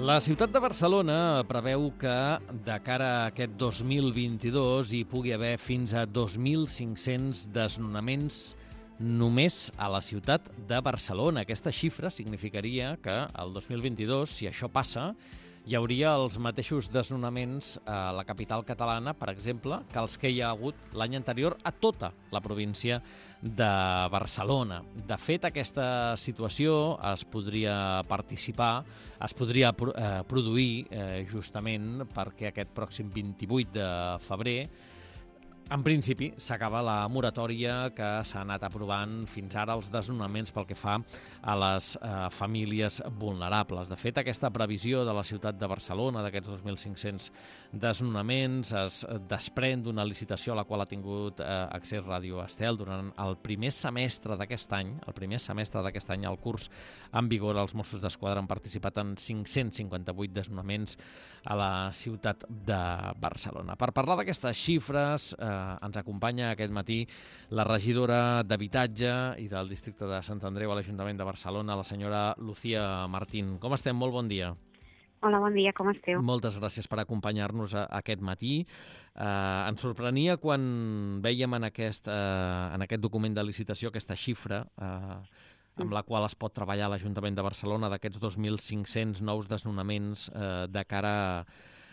La ciutat de Barcelona preveu que de cara a aquest 2022 hi pugui haver fins a 2.500 desnonaments només a la ciutat de Barcelona. Aquesta xifra significaria que el 2022, si això passa, hi hauria els mateixos desnonaments a la capital catalana, per exemple, que els que hi ha hagut l'any anterior a tota la província de Barcelona. De fet, aquesta situació es podria produir justament perquè aquest pròxim 28 de febrer en principi, s'acaba la moratòria que s'ha anat aprovant fins ara als desnonaments pel que fa a les famílies vulnerables. De fet, aquesta previsió de la ciutat de Barcelona, d'aquests 2.500 desnonaments, es desprèn d'una licitació a la qual ha tingut accés Ràdio Estel durant el primer semestre d'aquest any. Al curs en vigor, els Mossos d'Esquadra han participat en 558 desnonaments a la ciutat de Barcelona. Per parlar d'aquestes xifres, ens acompanya aquest matí la regidora d'Habitatge i del districte de Sant Andreu a l'Ajuntament de Barcelona, la senyora Lucía Martín. Com estem? Molt bon dia. Hola, bon dia, com esteu? Moltes gràcies per acompanyar-nos aquest matí. Ens sorprenia quan vèiem en aquest document de licitació aquesta xifra amb la qual es pot treballar a l'Ajuntament de Barcelona d'aquests 2.500 nous desnonaments de cara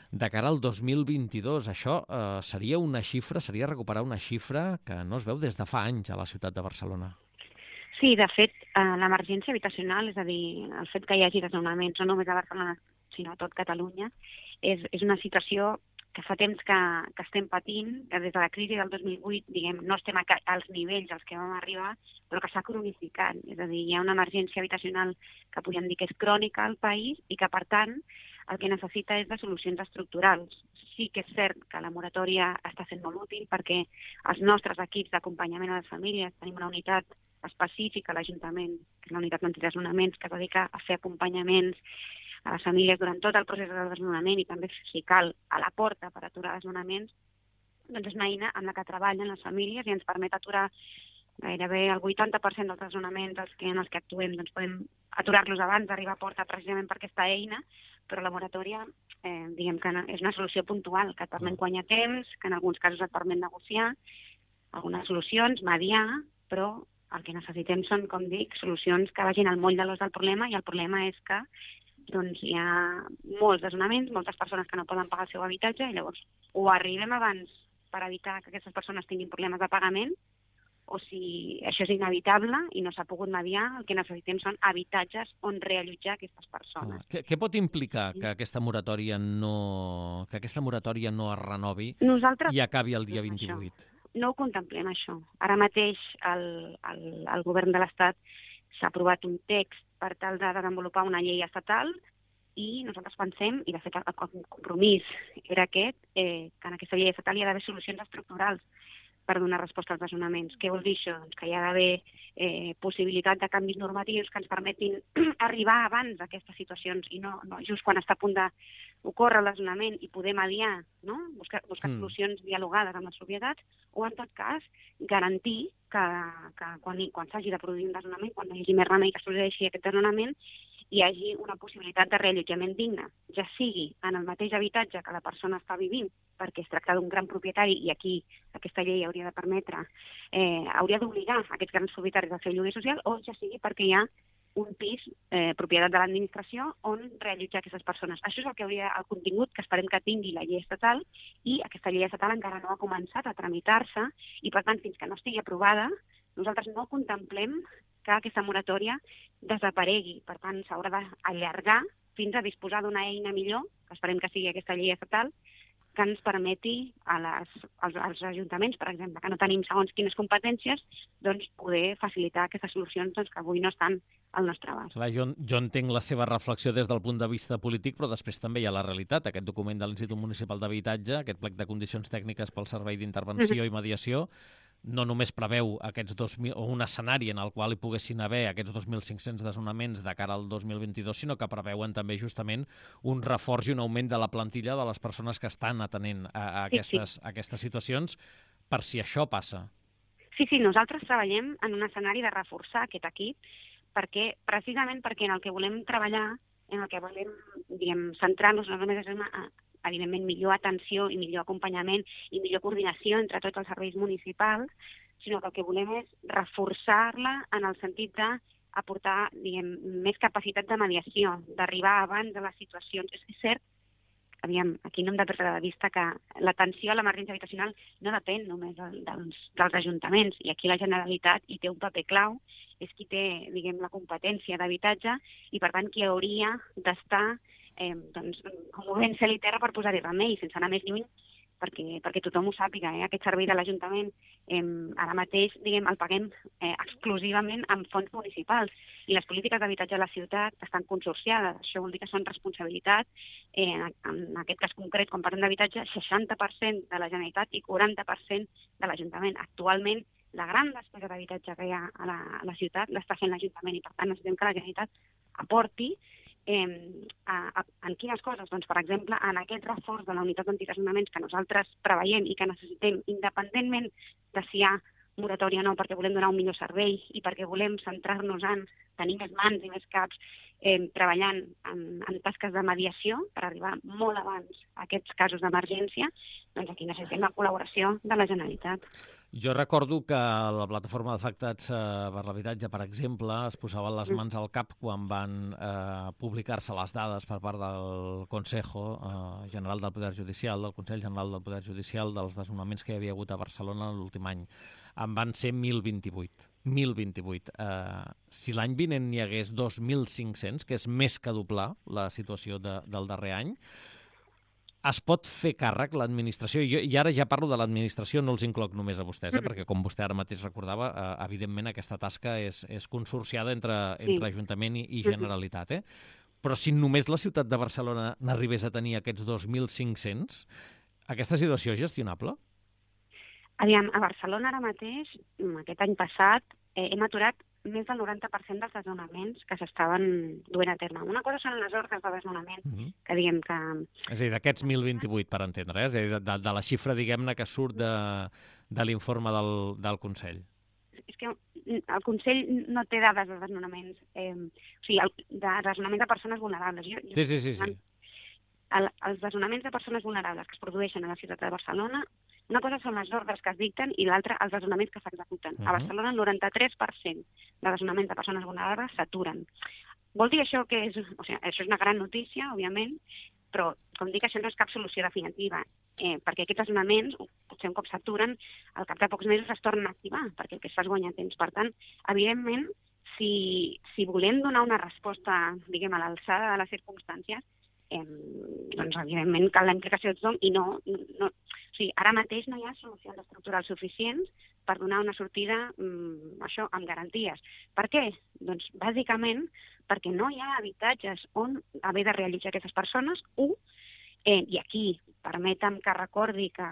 al 2022. Això seria recuperar una xifra que no es veu des de fa anys a la ciutat de Barcelona. Sí, de fet, l'emergència habitacional, és a dir, el fet que hi hagi desnonaments no només a Barcelona, sinó a tot Catalunya, és una situació que fa temps que estem patint, que des de la crisi del 2008, diguem, no estem als nivells als que vam arribar, però que s'ha cronificat. És a dir, hi ha una emergència habitacional que podríem dir que és crònica al país i que, per tant, el que necessita és de solucions estructurals. Sí que és cert que la moratòria està sent molt útil perquè els nostres equips d'acompanyament a les famílies tenim una unitat específica a l'Ajuntament, que és la unitat antidesnonaments, que es dedica a fer acompanyaments a les famílies durant tot el procés de desnonament i també, si cal, a la porta per aturar desnonaments. Doncs és una eina amb la que treballen les famílies i ens permet aturar gairebé el 80% dels desnonaments en els que actuem. Doncs podem aturar-los abans d'arribar a porta precisament per aquesta eina, però la moratòria diguem que és una solució puntual que et permet guanyar temps, que en alguns casos et permet negociar algunes solucions, mediar, però el que necessitem són, com dic, solucions que vagin al moll de l'os del problema, i el problema és que hi ha molts desnonaments, moltes persones que no poden pagar el seu habitatge, i llavors o arribem abans per evitar que aquestes persones tinguin problemes de pagament, o si això és inevitable i no s'ha pogut mediar, el que necessitem són habitatges on reallotjar aquestes persones. Què pot implicar que aquesta moratòria no es renovi i acabi el dia 28? No ho contemplem, això. Ara mateix el govern de l'Estat s'ha aprovat un text per tal de desenvolupar una llei estatal i nosaltres pensem, i de fet el compromís era aquest, que en aquesta llei estatal hi ha d'haver solucions estructurals per donar resposta als desnonaments. Què vol dir això? Doncs que hi ha d'haver possibilitat de canvis normatius que ens permetin arribar abans d'aquestes situacions i no just quan està a punt d'ocórrer el desnonament i poder mediar, no? Buscar solucions dialogades amb les propietats, o en tot cas garantir que quan s'hagi de produir un desnonament, quan no hi hagi més remei que es produeixi aquest desnonament, hi hagi una possibilitat de reallotjament digne, ja sigui en el mateix habitatge que la persona està vivint, perquè es tracta d'un gran propietari i aquí aquesta llei hauria de permetre, hauria d'obligar aquests grans propietaris a fer lloguer social, o ja sigui perquè hi ha un pis, propietat de l'administració, on reallotjar aquestes persones. Això és el contingut que esperem que tingui la llei estatal, i aquesta llei estatal encara no ha començat a tramitar-se, i per tant, fins que no estigui aprovada, nosaltres no contemplem que aquesta moratòria desaparegui. Per tant, s'haurà d'allargar fins a disposar d'una eina millor, que esperem que sigui aquesta llei estatal, que ens permeti als ajuntaments, per exemple, que no tenim segons quines competències, doncs poder facilitar aquestes solucions que avui no estan al nostre abast. Clar, jo entenc la seva reflexió des del punt de vista polític, però després també hi ha la realitat. Aquest document de l'Institut Municipal d'Habitatge, aquest plec de condicions tècniques pel Servei d'Intervenció i Mediació, no només preveu un escenari en el qual hi poguessin haver aquests 2.500 desnonaments de cara al 2022, sinó que preveuen també justament un reforç i un augment de la plantilla de les persones que estan atenent a aquestes situacions, per si això passa. Sí, nosaltres treballem en un escenari de reforçar aquest equip, precisament perquè en el que volem treballar en el que volem, centrar-nos no només en evidentment, millor atenció i millor acompanyament i millor coordinació entre tots els serveis municipals, sinó que el que volem és reforçar-la en el sentit d'aportar més capacitat de mediació, d'arribar abans de les situacions. És cert, aquí no hem de perdre de vista que l'atenció a l'emergència habitacional no depèn només dels ajuntaments, i aquí la Generalitat hi té un paper clau, és qui té la competència d'habitatge i, per tant, qui hauria d'estar movent cel i terra per posar-hi remei, sense anar més lluny, perquè tothom ho sàpiga. Aquest servei de l'Ajuntament ara mateix el paguem exclusivament amb fons municipals, i les polítiques d'habitatge a la ciutat estan consorciades. Això vol dir que són responsabilitat, en aquest cas concret, quan parlem d'habitatge, 60% de la Generalitat i 40% de l'Ajuntament. Actualment, la gran despesa d'habitatge que hi ha a la ciutat l'està fent l'Ajuntament, i per tant necessitem que la Generalitat aporti en quines coses? Doncs, per exemple, en aquest reforç de la unitat d'antidesnonaments que nosaltres preveiem i que necessitem, independentment de si hi ha moratòria o no, perquè volem donar un millor servei i perquè volem centrar-nos en tenir més mans i més caps treballant en tasques de mediació per arribar molt abans a aquests casos d'emergència, doncs aquí necessitem la col·laboració de la Generalitat. Jo recordo que la plataforma d'afectats per l'habitatge, per exemple, es posaven les mans al cap quan van publicar-se les dades per part del Consejo General del Poder Judicial, del Consell General del Poder Judicial, dels desnonaments que hi havia hagut a Barcelona l'últim any. En van ser 1.028. 1.028. Si l'any vinent n'hi hagués 2.500, que és més que doblar la situació del darrer any, es pot fer càrrec l'administració, i ara ja parlo de l'administració, no els incloc només a vostès, perquè com vostè ara mateix recordava, evidentment aquesta tasca és consorciada entre Ajuntament i Generalitat. Però si només la ciutat de Barcelona n'arribés a tenir aquests 2.500, aquesta situació és gestionable? Aviam, a Barcelona ara mateix, aquest any passat, hem aturat més del 90% dels desnonaments que s'estaven duent a terme. Una cosa són les ordres de desnonament, que diguem que... És a dir, d'aquests 1.028, per entendre, és a dir, de la xifra, diguem-ne, que surt de l'informe del Consell. És que el Consell no té dades de desnonaments, o sigui, de desnonaments de persones vulnerables. Sí. Els desnonaments de persones vulnerables que es produeixen a la ciutat de Barcelona, una cosa són les ordres que es dicten i l'altra els desnonaments que s'executen. A Barcelona el 93% de desnonaments de persones vulnerables s'aturen. Vol dir això que això és una gran notícia, òbviament, però com dic, això no és cap solució definitiva, perquè aquests desnonaments, potser un cop s'aturen, al cap de pocs mesos es tornen a activar, perquè el que es fa és guanyar temps. Per tant, evidentment, si volem donar una resposta, diguem, a l'alçada de les circumstàncies, doncs, evidentment, cal la implicació de tothom i no... O sigui, ara mateix no hi ha solucions estructurals suficients per donar una sortida, això, amb garanties. Per què? Doncs, bàsicament, perquè no hi ha habitatges on haver de realitzar aquestes persones, i aquí permetem que recordi que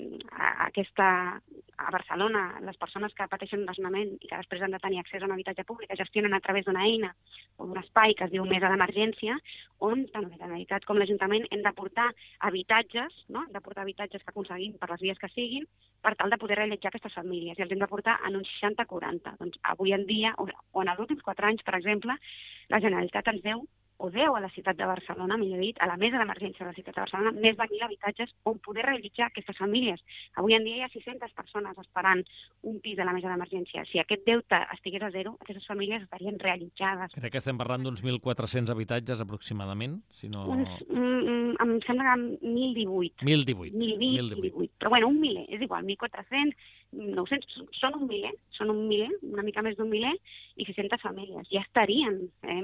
a Barcelona les persones que pateixen un desnonament i que després han de tenir accés a un habitatge públic es gestionen a través d'una eina o d'un espai que es diu Mesa d'Emergència, on tant la Generalitat com l'Ajuntament hem de portar habitatges, no? Hem de portar habitatges que aconseguim per les vies que siguin, per tal de poder realitzar aquestes famílies, i els hem de portar en uns 60-40. Doncs avui en dia, o en els últims 4 anys, per exemple, la Generalitat ens deu a la ciutat de Barcelona, millor dit, a la Mesa d'Emergència de la ciutat de Barcelona, més de 1.000 habitatges on poder realitzar aquestes famílies. Avui en dia hi ha 600 persones esperant un pis de la Mesa d'Emergència. Si aquest deute estigués a zero, aquestes famílies estarien realitzades. Crec que estem parlant d'uns 1.400 habitatges aproximadament, si no... Em sembla que 1.018. 1.018. Però bueno, un miler, és igual, 1.400, 900, són un miler, una mica més d'un miler, i 600 famílies. Ja estarien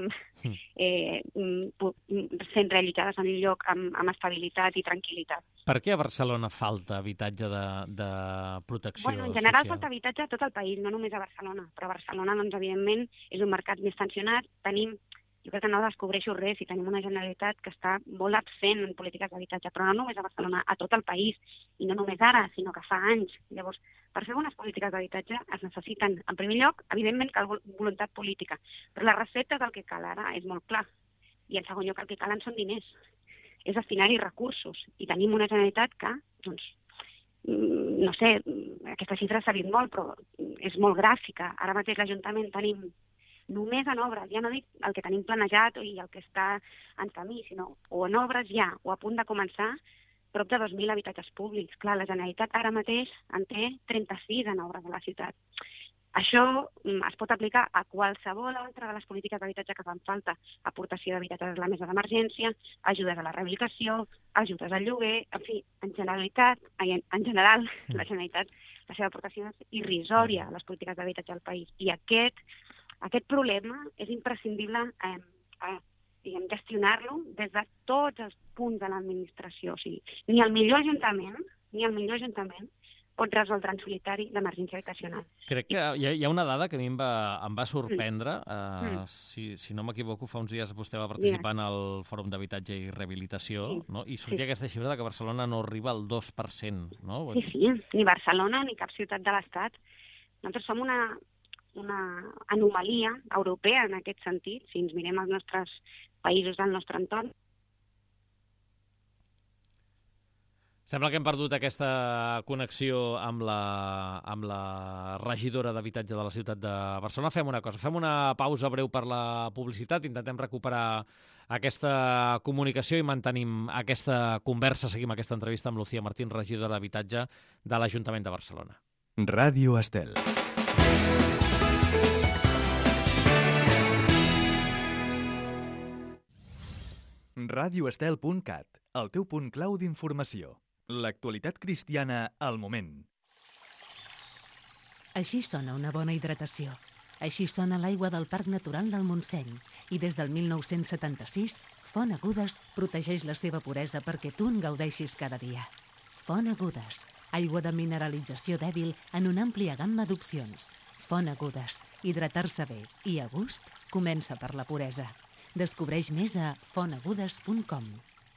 sent realitzades en un lloc amb estabilitat i tranquil·litat. Per què a Barcelona falta habitatge de protecció social? En general falta habitatge a tot el país, no només a Barcelona, però a Barcelona, doncs, evidentment, és un mercat més tensionat. Jo crec que no descobreixo res, i tenim una Generalitat que està molt absent en polítiques d'habitatge, però no només a Barcelona, a tot el país, i no només ara, sinó que fa anys. Llavors, per fer bones polítiques d'habitatge es necessiten, en primer lloc, evidentment, cal voluntat política, però la recepta del que cal ara és molt clar, i en segon lloc el que calen són diners, és destinar-hi recursos, i tenim una Generalitat que, doncs, no sé, aquesta xifra s'ha dit molt, però és molt gràfica. Ara mateix l'Ajuntament tenim només en obres, ja no dic el que tenim planejat i el que està en camí, sinó o en obres ja o a punt de començar, prop de 2.000 habitatges públics. Clar, la Generalitat ara mateix en té 36 en obres a la ciutat. Això es pot aplicar a qualsevol altra de les polítiques d'habitatge que fan falta. Aportació d'habitatges a la mesa d'emergència, ajudes a la rehabilitació, ajudes al lloguer, en fi, en general, la Generalitat, la seva aportació és irrisòria a les polítiques d'habitatge al país. I aquest problema és imprescindible gestionar-lo des de tots els punts de l'administració. O sigui, ni el millor ajuntament pot resoldre en solitari l'emergència habitacional. Crec que hi ha una dada que a mi em va sorprendre. Si no m'equivoco, fa uns dies vostè va participar en el Fòrum d'Habitatge i Rehabilitació, no? I sortia aquesta xifra de que Barcelona no arriba al 2%. No? Sí, ni Barcelona ni cap ciutat de l'Estat. Nosaltres som una anomalia europea en aquest sentit, si ens mirem els nostres països del nostre entorn. Sembla que hem perdut aquesta connexió amb la regidora d'habitatge de la ciutat de Barcelona. Fem una cosa, fem una pausa breu per la publicitat, intentem recuperar aquesta comunicació i mantenim aquesta conversa, seguim aquesta entrevista amb Lucía Martín, regidora d'habitatge de l'Ajuntament de Barcelona. Ràdio Estel. radioestel.cat, el teu punt clau d'informació. L'actualitat cristiana al moment. Així sona una bona hidratació. Així sona l'aigua del Parc Natural del Montseny. I des del 1976, Font Agudes protegeix la seva puresa perquè tu en gaudeixis cada dia. Font Agudes, aigua de mineralització dèbil en una àmplia gamma d'opcions. Font Agudes, hidratar-se bé i a gust comença per la puresa. Descubreix més a fontagudes.com.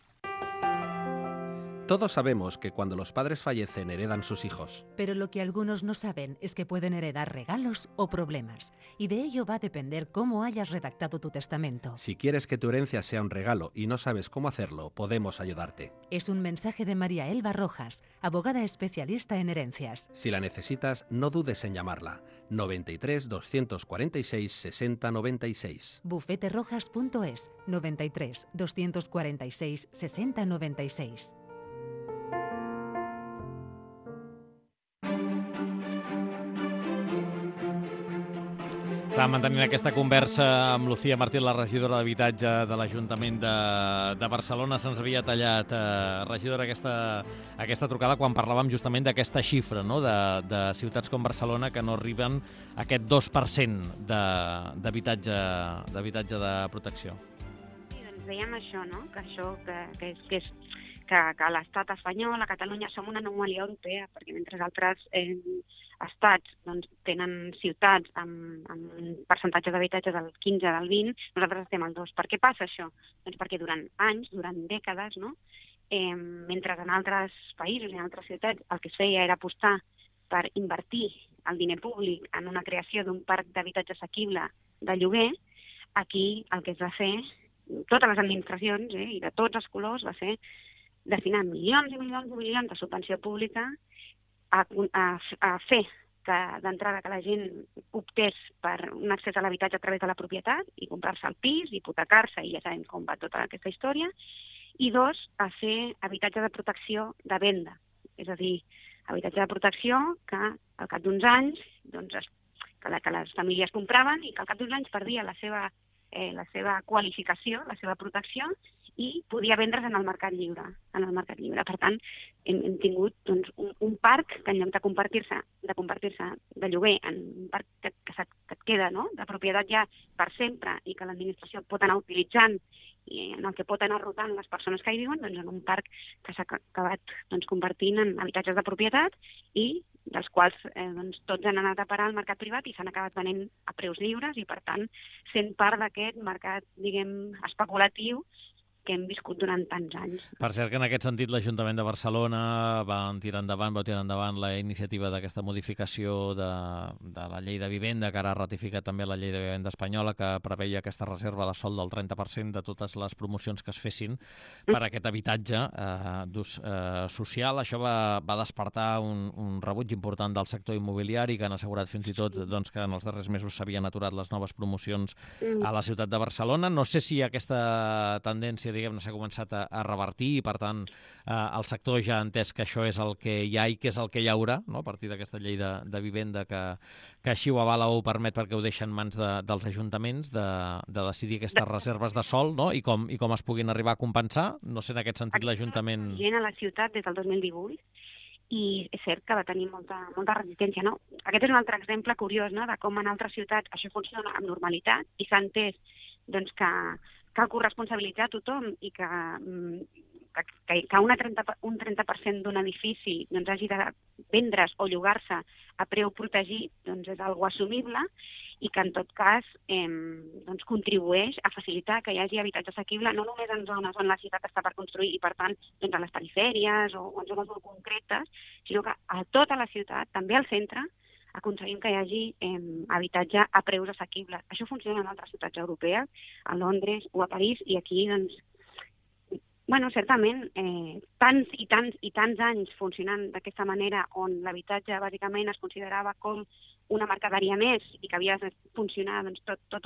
Todos sabemos que cuando los padres fallecen heredan sus hijos. Pero lo que algunos no saben es que pueden heredar regalos o problemas. Y de ello va a depender cómo hayas redactado tu testamento. Si quieres que tu herencia sea un regalo y no sabes cómo hacerlo, podemos ayudarte. Es un mensaje de María Elba Rojas, abogada especialista en herencias. Si la necesitas, no dudes en llamarla. 93 246 60 96. bufeterojas.es 93 246 60 96. Estàvem mantenint aquesta conversa amb Lucía Martín, la regidora d'Habitatge de l'Ajuntament de Barcelona. Se'ns havia tallat, regidora, aquesta trucada quan parlàvem justament d'aquesta xifra, no? de ciutats com Barcelona que no arriben a aquest 2% d'habitatge de protecció. Sí, doncs dèiem això, no? Que l'estat espanyol, a Catalunya, som una anomalia europea, perquè mentre altres estats doncs, tenen ciutats amb un percentatge d'habitatge del 15, del 20, nosaltres estem al 2. Per què passa això? Doncs perquè durant anys, durant dècades, no? Mentre en altres països i en altres ciutats el que es feia era apostar per invertir el diner públic en una creació d'un parc d'habitatge assequible de lloguer, aquí el que es va fer, totes les administracions i de tots els colors, va ser destinar milions i milions i milions de subvenció pública a fer que d'entrada que la gent optés per un accés a l'habitatge a través de la propietat i comprar-se el pis, hipotecar-se, i ja sabem com va tota aquesta història, i 2, a fer habitatge de protecció de venda. És a dir, habitatge de protecció que al cap d'uns anys que les famílies compraven i que al cap d'uns anys perdia la seva qualificació, la seva protecció, i podia vendre's en el mercat lliure. Per tant, hem tingut un parc que en lloc de convertir-se de lloguer en un parc que et queda, no? De propietat ja per sempre i que l'administració pot anar utilitzant i en el que pot anar rotant les persones que hi viuen, doncs en un parc que s'ha acabat convertint en habitatges de propietat i dels quals tots han anat a parar al mercat privat i s'han acabat venent a preus lliures i, per tant, sent part d'aquest mercat, diguem, especulatiu que hem viscut durant tants anys. Per cert que en aquest sentit l'Ajuntament de Barcelona vau tirar endavant la iniciativa d'aquesta modificació de la llei de vivenda, que ara ha ratificat també la llei de vivenda espanyola, que preveia aquesta reserva de sòl del 30% de totes les promocions que es fessin per a aquest habitatge d'ús social. Això va despertar un rebuig important del sector immobiliari, que han assegurat fins i tot doncs, que en els darrers mesos s'havien aturat les noves promocions a la ciutat de Barcelona. No sé si aquesta tendència s'ha començat a revertir i, per tant, el sector ja ha entès que això és el que hi ha i que és el que hi haurà, no? A partir d'aquesta llei de vivenda que així ho avala o ho permet, perquè ho deixa en mans dels ajuntaments de decidir aquestes reserves de sòl, no? I com es puguin arribar a compensar. No sé, en aquest sentit, l'Ajuntament... Gent a la ciutat des del 2018 i és cert que va tenir molta resistència, no? Aquest és un altre exemple curiós, no?, de com en altres ciutats això funciona amb normalitat i s'ha entès doncs, que cal corresponsabilitzar a tothom i que un 30% d'un edifici doncs, hagi de vendre's o llogar-se a preu protegit doncs, és algo assumible i que en tot cas doncs, contribueix a facilitar que hi hagi habitatge assequible no només en zones on la ciutat està per construir i per tant doncs, a les perifèries o en zones molt concretes, sinó que a tota la ciutat, també al centre, aconseguim que hi hagi habitatge a preus assequibles. Això funciona en altres ciutats europees, a Londres o a París, i aquí, doncs, bueno, certament, tants i tants anys funcionant d'aquesta manera, on l'habitatge bàsicament es considerava com una mercaderia més i que havia de funcionar doncs, tot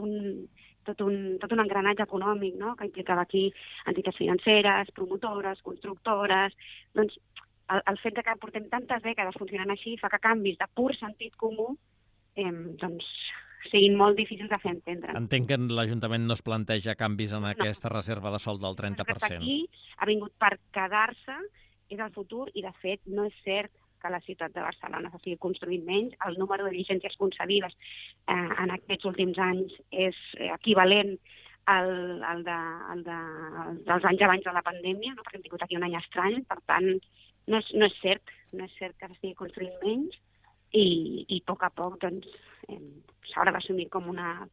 un engranatge econòmic, no?, que implicava aquí entitats financeres, promotores, constructores, doncs el fet que portem tantes dècades funcionant així fa que canvis de pur sentit comú doncs, siguin molt difícils de fer entendre. Entenc que l'Ajuntament no es planteja canvis en aquesta reserva de sòl del 30%. Aquí ha vingut per quedar-se, és el futur, i de fet no és cert que la ciutat de Barcelona s'estigui construint menys. El número de llicències concedides en aquests últims anys és equivalent al dels anys abans de la pandèmia, no?, perquè hem tingut aquí un any estrany, per tant, no és cert que s'estigui construint menys i a poc doncs, s'haurà d'assumir com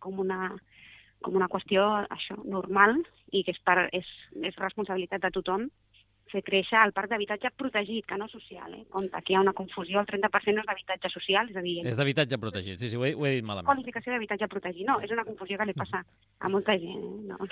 una qüestió això, normal i que és responsabilitat de tothom fer créixer el parc d'habitatge protegit, que no social. Compte, aquí hi ha una confusió, el 30% no és d'habitatge social, és a dir... És d'habitatge protegit, sí, ho he dit malament. Qualificació d'habitatge protegit, no, és una confusió que li passa a molta gent. No.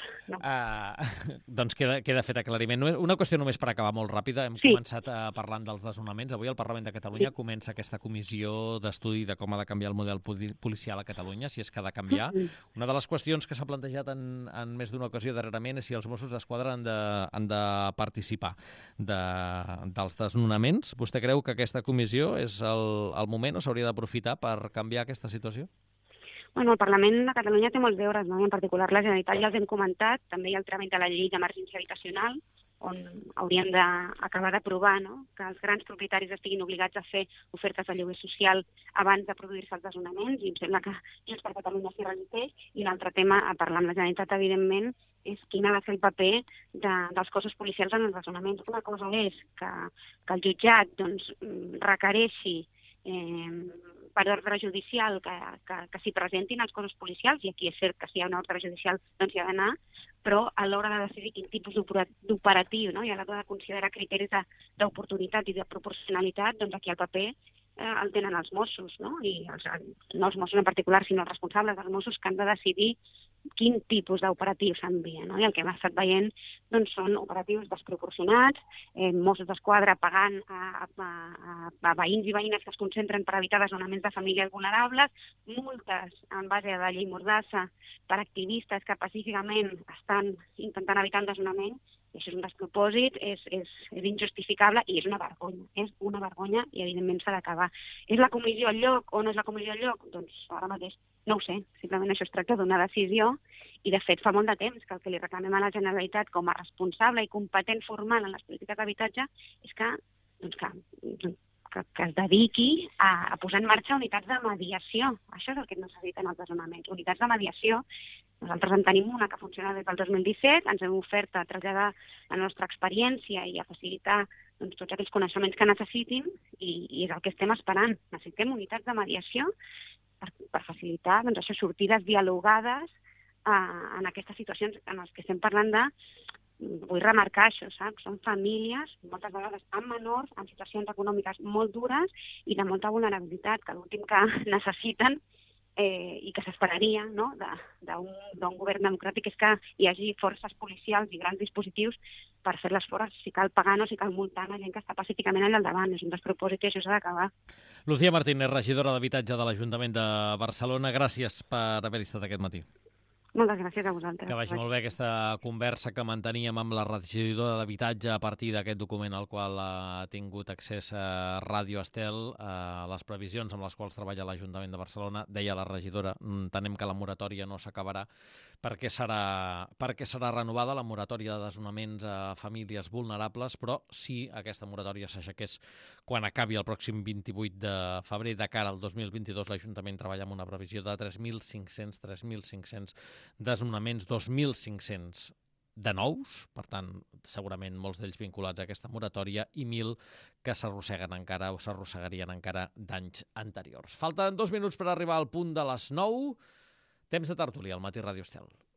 Doncs queda fet aclariment. Una qüestió només per acabar molt ràpida. Hem començat parlant dels desnonaments. Avui el Parlament de Catalunya comença aquesta comissió d'estudi de com ha de canviar el model policial a Catalunya, si és que ha de canviar. Una de les qüestions que s'ha plantejat en més d'una ocasió darrerament és si els Mossos d'Esquadra han de participar dels desnonaments. Vostè creu que aquesta comissió és el moment o s'hauria d'aprofitar per canviar aquesta situació? Bueno, el Parlament de Catalunya té molts deures, no? En particular la Generalitat ja els hem comentat, també hi ha el tràmit de la llei d'emergència habitacional, on hauríem d'acabar d'aprovar, no?, que els grans propietaris estiguin obligats a fer ofertes de lloguer social abans de produir-se els desnonaments, i em sembla que Junts per Catalunya s'hi resisteix. I un altre tema a parlar amb la Generalitat, evidentment, és quin ha de ser el paper dels cossos policials en els desnonaments. Una cosa és que el jutjat doncs, requereixi per ordre judicial que s'hi presentin els cossos policials, i aquí és cert que si hi ha una ordre judicial doncs hi ha d'anar, però a l'hora de decidir quin tipus d'operatiu, no?, i a l'hora de considerar criteris d'oportunitat i de proporcionalitat, doncs aquí el paper el tenen els Mossos, no? I no els Mossos en particular, sinó els responsables dels Mossos, que han de decidir quin tipus d'operatiu s'envia, no? I el que hem estat veient doncs, són operatius desproporcionats, Mossos d'Esquadra pagant a veïns i veïnes que es concentren per evitar desnonaments de famílies vulnerables, multes en base a la llei Mordassa per activistes que pacíficament estan intentant evitar un desnonament. I això és un despropòsit, és injustificable i és una vergonya i evidentment s'ha d'acabar. És la comissió al lloc o no és la comissió al lloc? Doncs ara mateix no ho sé, simplement això es tracta d'una decisió i de fet fa molt de temps que el que li reclamem a la Generalitat com a responsable i competent formal en les polítiques d'habitatge és que es dediqui a posar en marxa unitats de mediació. Això és el que necessiten els desnonaments, unitats de mediació. Nosaltres en tenim una que funciona des del 2017, ens hem ofert a traslladar la nostra experiència i a facilitar doncs, tots aquells coneixements que necessitin i és el que estem esperant. Necessitem unitats de mediació per facilitar doncs, sortides dialogades en aquestes situacions en les que estem parlant de vull remarcar això, saps? Són famílies, moltes vegades amb menors, en situacions econòmiques molt dures i de molta vulnerabilitat, que l'últim que necessiten i que s'esperaria, no?, d'un govern democràtic és que hi hagi forces policials i grans dispositius per fer-les fora, si cal pagant o si cal multant a gent que està pacíficament allà al davant. És un despropòsit i això s'ha d'acabar. Lucía Martínez, regidora d'Habitatge de l'Ajuntament de Barcelona, gràcies per haver-hi estat aquest matí. Moltes gràcies a vosaltres. Que vagi molt bé aquesta conversa que manteníem amb la regidora d'Habitatge a partir d'aquest document al qual ha tingut accés a Ràdio Estel, les previsions amb les quals treballa l'Ajuntament de Barcelona. Deia la regidora, entenem que la moratòria no s'acabarà perquè serà renovada la moratòria de desnonaments a famílies vulnerables, però si aquesta moratòria s'aixequés quan acabi el pròxim 28 de febrer de cara al 2022, l'Ajuntament treballa amb una previsió de 3.500 desnonaments, 2.500 de nous, per tant, segurament molts d'ells vinculats a aquesta moratòria, i 1.000 que s'arrosseguen encara o s'arrossegarien encara d'anys anteriors. Falten 2 minuts per arribar al punt de les 9. Temps de tertúlia al Matí Ràdio Estel.